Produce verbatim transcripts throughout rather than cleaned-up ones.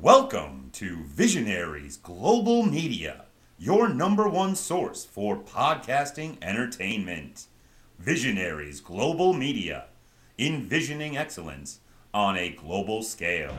Welcome to Visionaries Global Media, your number one source for podcasting entertainment. Visionaries Global Media, envisioning excellence on a global scale.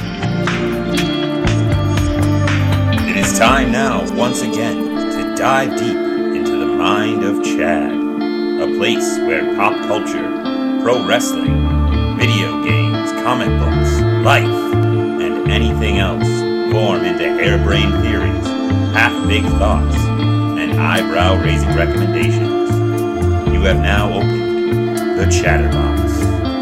It is time now, once again, to dive deep into the mind of Chad, a place where pop culture, pro wrestling, video games, comic books, life, and anything else form into harebrained theories, half-baked thoughts, and eyebrow-raising recommendations. You have now opened the Chatterbox.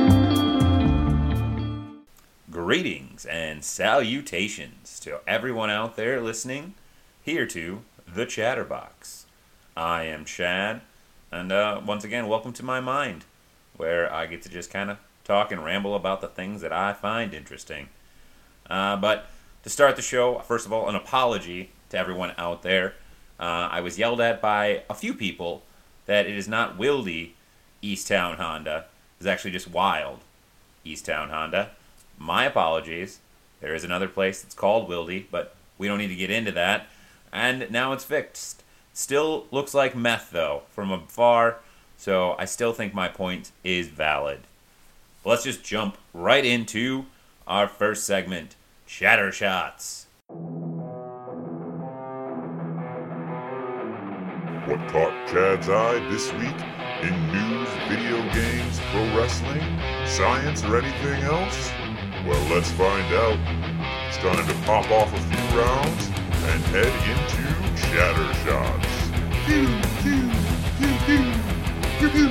Greetings and salutations to everyone out there listening here to the Chatterbox. I am Chad, and uh, once again, welcome to my mind, where I get to just kind of talk and ramble about the things that I find interesting. Uh, but to start the show, first of all, an apology to everyone out there. Uh, I was yelled at by a few people that it is not Wildy Easttown Honda. It's actually just Wild Easttown Honda. My apologies. There is another place that's called Wildy, but we don't need to get into that. And now it's fixed. Still looks like meth, though, from afar, so I still think my point is valid. Let's just jump right into our first segment, Chatter Shots. What caught Chad's eye this week in news, video games, pro wrestling, science, or anything else? Well, let's find out. It's time to pop off a few rounds and head into Chatter Shots. Pew, pew, pew, pew, pew, pew.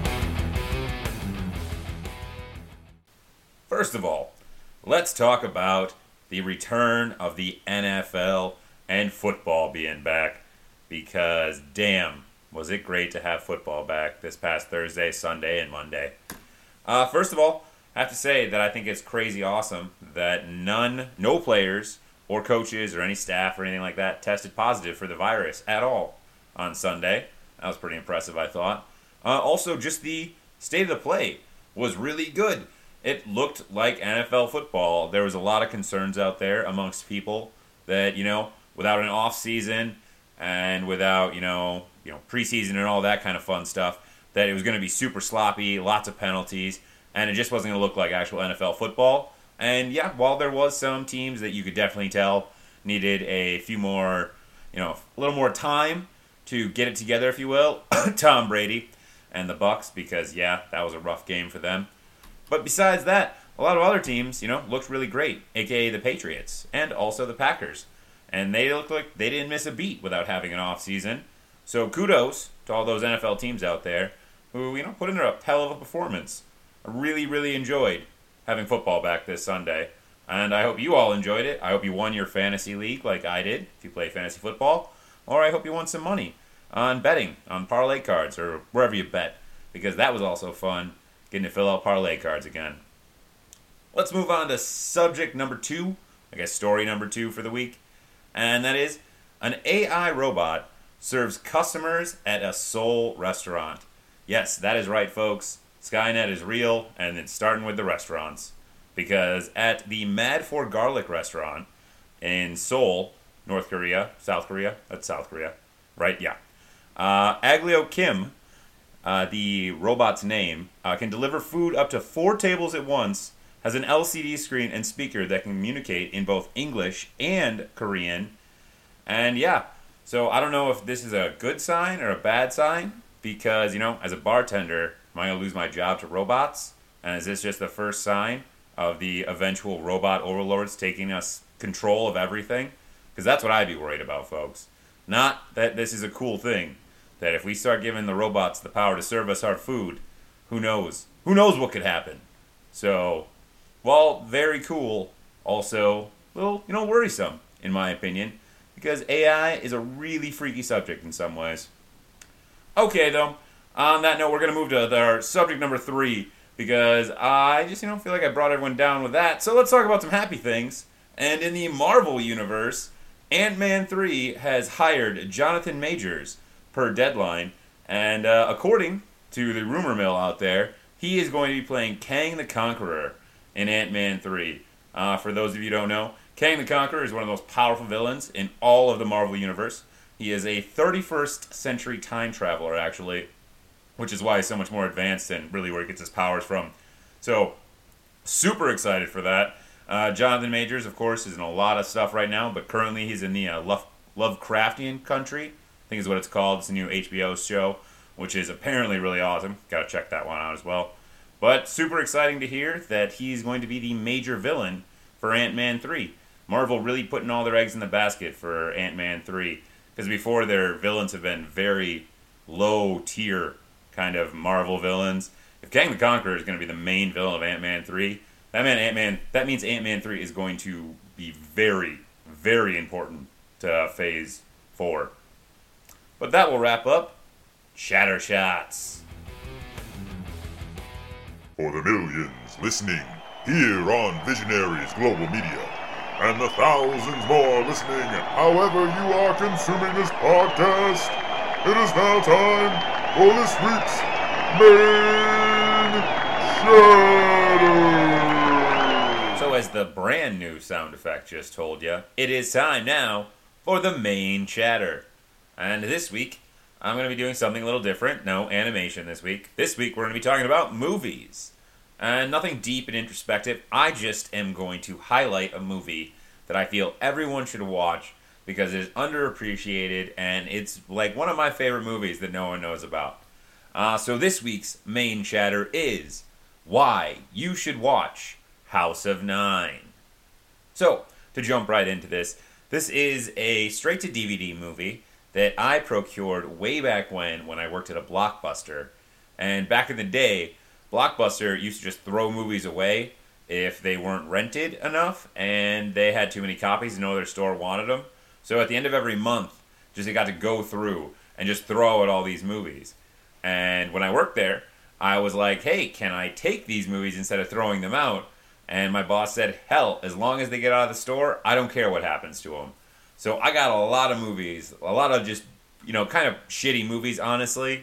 First of all, let's talk about the return of the N F L and football being back, because damn, was it great to have football back this past Thursday, Sunday, and Monday. Uh, first of all, I have to say that I think it's crazy awesome that none, no players or coaches or any staff or anything like that tested positive for the virus at all on Sunday. That was pretty impressive, I thought. Uh, also, just the state of the play was really good. It looked like N F L football. There was a lot of concerns out there amongst people that, you know, without an off season and without, you know, you know, preseason and all that kind of fun stuff, that it was going to be super sloppy, lots of penalties, and it just wasn't going to look like actual N F L football. And yeah, while there was some teams that you could definitely tell needed a few more, you know, a little more time to get it together, if you will, Tom Brady and the Bucs, because yeah, that was a rough game for them. But besides that, a lot of other teams, you know, looked really great, aka the Patriots and also the Packers. And they looked like they didn't miss a beat without having an off season. So kudos to all those N F L teams out there who, you know, put in a hell of a performance. I really, really enjoyed having football back this Sunday. And I hope you all enjoyed it. I hope you won your fantasy league like I did, if you play fantasy football. Or I hope you won some money on betting, on parlay cards, or wherever you bet. Because that was also fun, getting to fill out parlay cards again. Let's move on to subject number two, I guess story number two for the week. And that is, an A I robot serves customers at a Seoul restaurant. Yes, that is right, folks. Skynet is real, and it's starting with the restaurants. Because at the Mad for Garlic restaurant in Seoul, North Korea, South Korea, that's South Korea, right? Yeah. Uh, Aglio Kim, Uh, the robot's name, uh, can deliver food up to four tables at once, has an L C D screen and speaker that can communicate in both English and Korean. And yeah, so I don't know if this is a good sign or a bad sign, because, you know, as a bartender, am I going to lose my job to robots? And is this just the first sign of the eventual robot overlords taking us control of everything? Because that's what I'd be worried about, folks. Not that this is a cool thing. That if we start giving the robots the power to serve us our food, who knows? Who knows what could happen? So, while very cool, also, well, you know, worrisome, in my opinion, because A I is a really freaky subject in some ways. Okay, though, on that note, we're going to move to our subject number three, because I just, you know, feel like I brought everyone down with that. So let's talk about some happy things. And in the Marvel Universe, Ant-Man three has hired Jonathan Majors per deadline, and uh, according to the rumor mill out there, he is going to be playing Kang the Conqueror in Ant-Man three. Uh, for those of you who don't know, Kang the Conqueror is one of the most powerful villains in all of the Marvel Universe. He is a thirty-first century time traveler, actually, which is why he's so much more advanced and really where he gets his powers from. So, super excited for that. Uh, Jonathan Majors, of course, is in a lot of stuff right now, but currently he's in the uh, Love, Lovecraftian Country, I think is what it's called. It's a new H B O show, which is apparently really awesome. Got to check that one out as well. But super exciting to hear that he's going to be the major villain for Ant-Man three. Marvel really putting all their eggs in the basket for Ant-Man three. Because before, their villains have been very low-tier kind of Marvel villains. If Kang the Conqueror is going to be the main villain of Ant-Man three, that, man, Ant-Man, that means Ant-Man three is going to be very, very important to Phase four. But that will wrap up Chatter Shots. For the millions listening here on Visionaries Global Media, and the thousands more listening however you are consuming this podcast, it is now time for this week's Main Chatter. So as the brand new sound effect just told you, it is time now for the Main Chatter. And this week, I'm going to be doing something a little different. No animation this week. This week, we're going to be talking about movies. And nothing deep and introspective. I just am going to highlight a movie that I feel everyone should watch because it is underappreciated and it's like one of my favorite movies that no one knows about. Uh, so this week's Main Chatter is why you should watch House of Nine. So, to jump right into this, this is a straight-to-D V D movie that I procured way back when, when I worked at a Blockbuster. And back in the day, Blockbuster used to just throw movies away if they weren't rented enough and they had too many copies and no other store wanted them. So at the end of every month, just they got to go through and just throw out all these movies. And when I worked there, I was like, hey, can I take these movies instead of throwing them out? And my boss said, hell, as long as they get out of the store, I don't care what happens to them. So I got a lot of movies, a lot of just, you know, kind of shitty movies, honestly,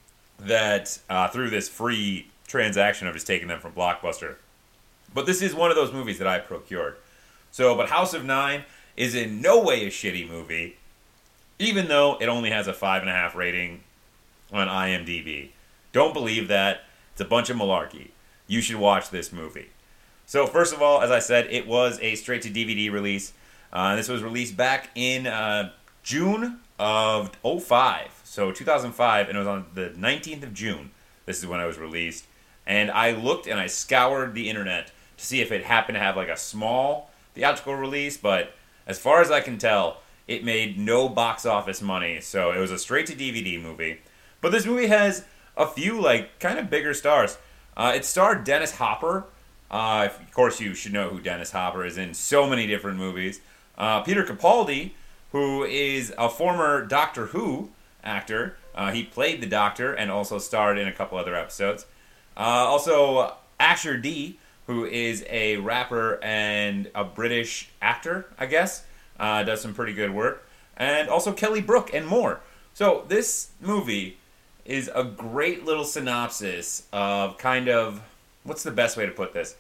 that uh, through this free transaction of just taking them from Blockbuster. But this is one of those movies that I procured. So, but House of Nine is in no way a shitty movie, even though it only has a five and a half rating on IMDb. Don't believe that. It's a bunch of malarkey. You should watch this movie. So, first of all, as I said, it was a straight-to-D V D release. Uh, this was released back in uh, June of oh five, so two thousand five, and it was on the nineteenth of June. This is when it was released. And I looked and I scoured the internet to see if it happened to have like a small theatrical release, but as far as I can tell, it made no box office money, so it was a straight-to-D V D movie. But this movie has a few, like, kind of bigger stars. Uh, it starred Dennis Hopper. Uh, of course, you should know who Dennis Hopper is in so many different movies. Uh, Peter Capaldi, who is a former Doctor Who actor. Uh, he played the Doctor and also starred in a couple other episodes. Uh, also, Asher D, who is a rapper and a British actor, I guess. Uh, does some pretty good work. And also Kelly Brook and more. So this movie is a great little synopsis of kind of, what's the best way to put this?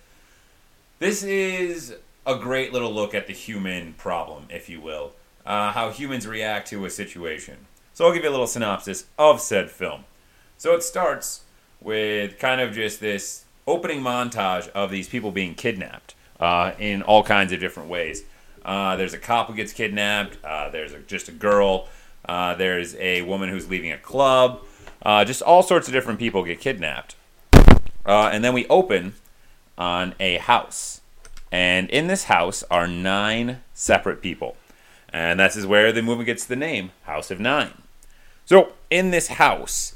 This is a great little look at the human problem, if you will. Uh, how humans react to a situation. So I'll give you a little synopsis of said film. So it starts with kind of just this opening montage of these people being kidnapped uh, in all kinds of different ways. Uh, there's a cop who gets kidnapped. Uh, there's a, just a girl. Uh, there's a woman who's leaving a club. Uh, just all sorts of different people get kidnapped. Uh, and then we open on a house. And in this house are nine separate people. And this is where the movie gets the name, House of Nine. So, in this house,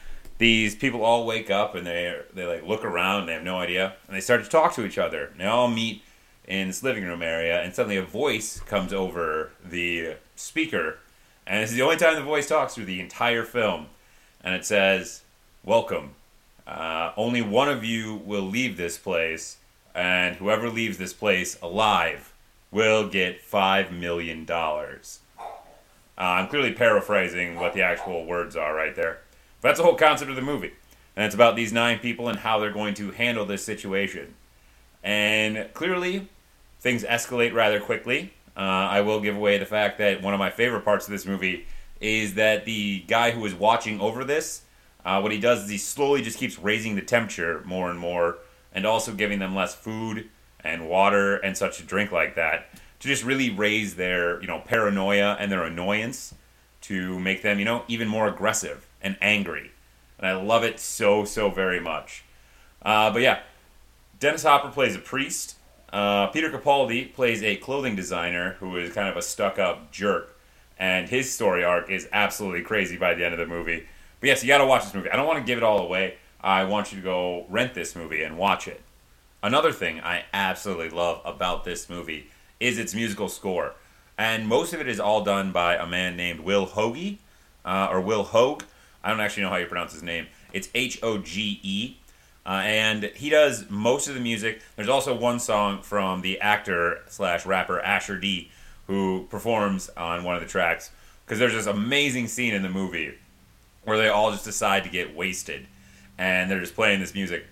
these people all wake up and they they like look around and they have no idea. And they start to talk to each other. And they all meet in this living room area. And suddenly a voice comes over the speaker. And this is the only time the voice talks through the entire film. And it says, welcome. Uh, only one of you will leave this place. And whoever leaves this place alive will get five million dollars. Uh, I'm clearly paraphrasing what the actual words are right there. But that's the whole concept of the movie. And it's about these nine people and how they're going to handle this situation. And clearly, things escalate rather quickly. Uh, I will give away the fact that one of my favorite parts of this movie is that the guy who is watching over this, uh, what he does is he slowly just keeps raising the temperature more and more, and also giving them less food and water and such to drink like that, to just really raise their, you know, paranoia and their annoyance, to make them, you know, even more aggressive and angry. And I love it so, so very much. Uh, but yeah, Dennis Hopper plays a priest. Uh, Peter Capaldi plays a clothing designer who is kind of a stuck-up jerk. And his story arc is absolutely crazy by the end of the movie. But yes, you gotta watch this movie. I don't want to give it all away. I want you to go rent this movie and watch it. Another thing I absolutely love about this movie is its musical score. And most of it is all done by a man named Will Hoge, uh, or Will Hoge. I don't actually know how you pronounce his name. It's H O G E. Uh, and he does most of the music. There's also one song from the actor slash rapper Asher D, who performs on one of the tracks. Because there's this amazing scene in the movie where they all just decide to get wasted. And they're just playing this music.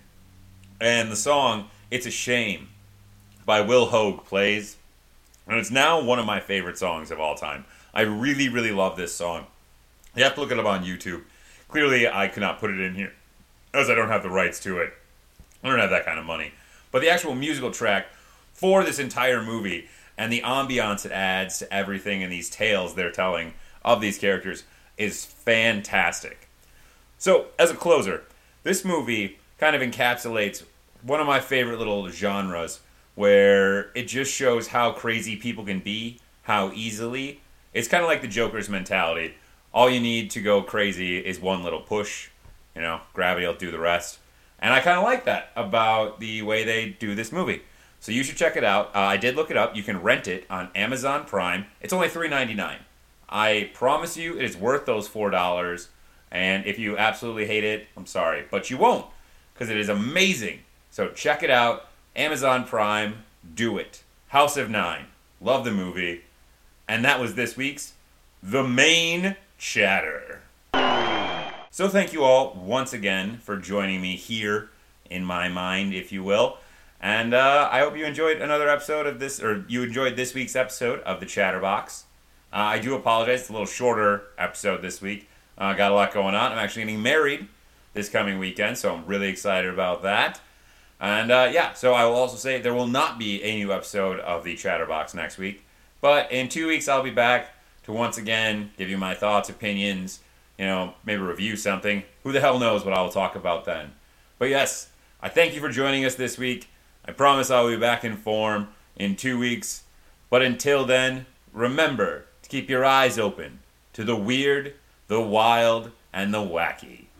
And the song, It's a Shame, by Will Hoge, plays. And it's now one of my favorite songs of all time. I really, really love this song. You have to look it up on YouTube. Clearly, I could not put it in here, as I don't have the rights to it. I don't have that kind of money. But the actual musical track for this entire movie, and the ambiance it adds to everything and these tales they're telling of these characters, is fantastic. So, as a closer, this movie kind of encapsulates one of my favorite little genres, where it just shows how crazy people can be, how easily. It's kind of like the Joker's mentality. All you need to go crazy is one little push. You know, gravity will do the rest. And I kind of like that about the way they do this movie. So you should check it out. Uh, I did look it up. You can rent it on Amazon Prime. It's only three dollars and ninety-nine cents. I promise you it is worth those four dollars. And if you absolutely hate it, I'm sorry. But you won't, because it is amazing. So check it out. Amazon Prime. Do it. House of Nine. Love the movie. And that was this week's The Main Chatter. So thank you all once again for joining me here in my mind, if you will. And uh, I hope you enjoyed another episode of this, or you enjoyed this week's episode of the Chatterbox. Uh, I do apologize, it's a little shorter episode this week. Uh, got a lot going on. I'm actually getting married this coming weekend, so I'm really excited about that. And uh, yeah, so I will also say there will not be a new episode of the Chatterbox next week. But in two weeks I'll be back to once again give you my thoughts, opinions, you know, maybe review something. Who the hell knows what I will talk about then. But yes, I thank you for joining us this week. I promise I will be back in form in two weeks. But until then, remember to keep your eyes open to the weird, the wild, and the wacky.